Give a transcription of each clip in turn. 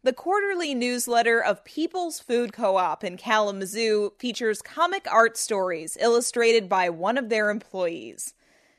The quarterly newsletter of People's Food Co-op in Kalamazoo features comic art stories illustrated by one of their employees.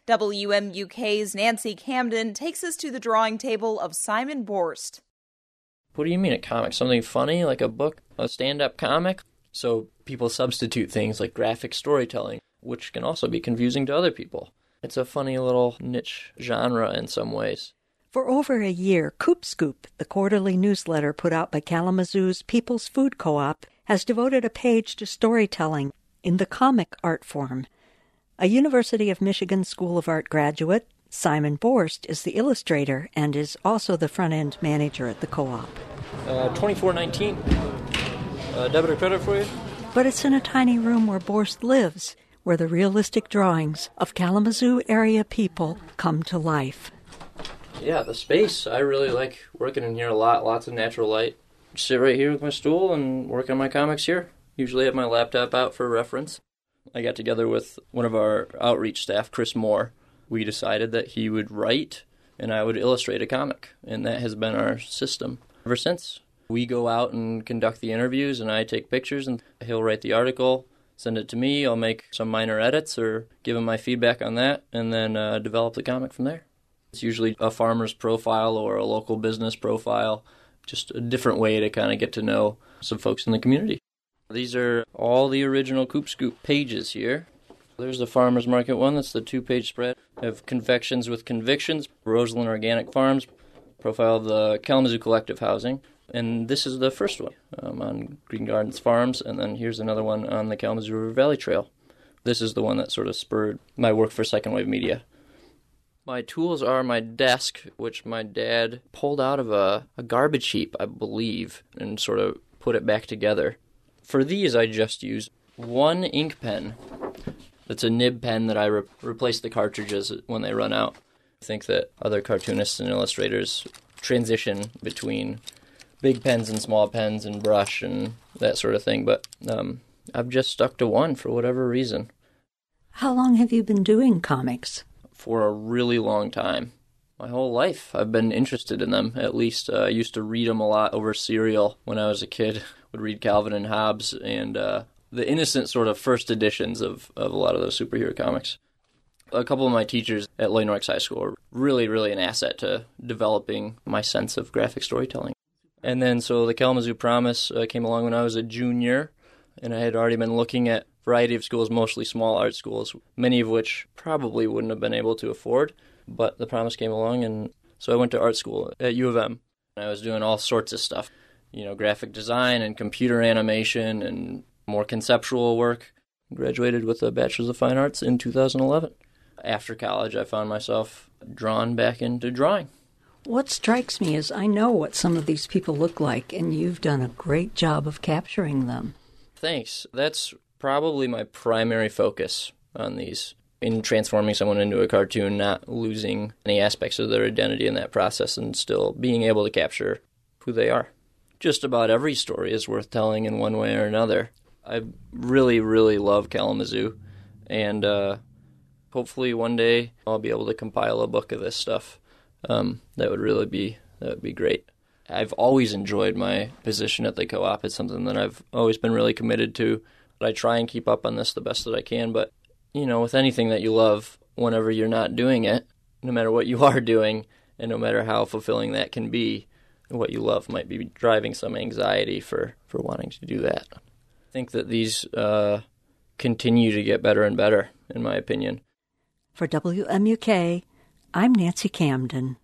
WMUK's Nancy Camden takes us to the drawing table of Simon Borst. What do you mean a comic? Something funny, like a book, a stand-up comic? So people substitute things like graphic storytelling, which can also be confusing to other people. It's a funny little niche genre in some ways. For over a year, Coop Scoop, the quarterly newsletter put out by Kalamazoo's People's Food Co-op, has devoted a page to storytelling in the comic art form. A University of Michigan School of Art graduate, Simon Borst is the illustrator and is also the front-end manager at the co-op. $24.19. Debit or credit for you? But it's in a tiny room where Borst lives, where the realistic drawings of Kalamazoo area people come to life. Yeah, the space. I really like working in here a lot. Lots of natural light. Sit right here with my stool and work on my comics here. Usually have my laptop out for reference. I got together with one of our outreach staff, Chris Moore. We decided that he would write and I would illustrate a comic. And that has been our system ever since. We go out and conduct the interviews and I take pictures and he'll write the article, send it to me. I'll make some minor edits or give him my feedback on that and then develop the comic from there. It's usually a farmer's profile or a local business profile, just a different way to kind of get to know some folks in the community. These are all the original Coop Scoop pages here. There's the farmer's market one, that's the 2-page spread. I have Confections with Convictions, Roseland Organic Farms, profile of the Kalamazoo Collective Housing. And this is the first one on Green Gardens Farms, and then here's another one on the Kalamazoo River Valley Trail. This is the one that sort of spurred my work for Second Wave Media. My tools are my desk, which my dad pulled out of a garbage heap, I believe, and sort of put it back together. For these, I just use one ink pen. It's a nib pen that I replace the cartridges when they run out. I think that other cartoonists and illustrators transition between big pens and small pens and brush and that sort of thing, but I've just stuck to one for whatever reason. How long have you been doing comics? For a really long time. My whole life I've been interested in them, at least. I used to read them a lot over cereal when I was a kid. Would read Calvin and Hobbes and the innocent sort of first editions of a lot of those superhero comics. A couple of my teachers at Lloyd Norrix High School were really, really an asset to developing my sense of graphic storytelling. And then so the Kalamazoo Promise came along when I was a junior, and I had already been looking at variety of schools, mostly small art schools, many of which probably wouldn't have been able to afford, but the Promise came along, and so I went to art school at U of M. I was doing all sorts of stuff, graphic design and computer animation and more conceptual work. Graduated with a Bachelor's of Fine Arts in 2011. After college, I found myself drawn back into drawing. What strikes me is I know what some of these people look like, and you've done a great job of capturing them. Thanks. That's probably my primary focus on these, in transforming someone into a cartoon, not losing any aspects of their identity in that process and still being able to capture who they are. Just about every story is worth telling in one way or another. I really, really love Kalamazoo, and hopefully one day I'll be able to compile a book of this stuff. That would be great. I've always enjoyed my position at the co-op. It's something that I've always been really committed to. I try and keep up on this the best that I can, but, with anything that you love, whenever you're not doing it, no matter what you are doing, and no matter how fulfilling that can be, what you love might be driving some anxiety for wanting to do that. I think that these continue to get better and better, in my opinion. For WMUK, I'm Nancy Camden.